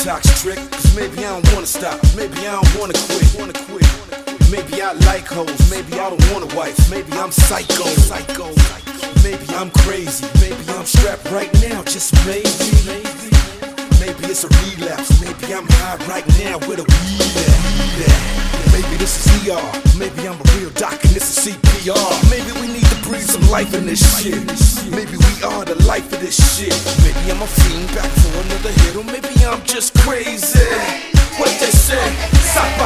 detox trick. Cause maybe I don't wanna stop, maybe I don't wanna quit. Maybe I like hoes, maybe I don't want a wife. Maybe I'm psycho. Maybe I'm crazy, maybe I'm strapped right now, just maybe. Maybe it's a relapse, maybe I'm high right now with a weed at. Maybe this is ER, maybe I'm a real doc and this is CPR. Maybe we need to breathe some life in this shit. Maybe we are the life of this shit. Maybe I'm a fiend back for another hit, or maybe I'm just crazy. What they say, stop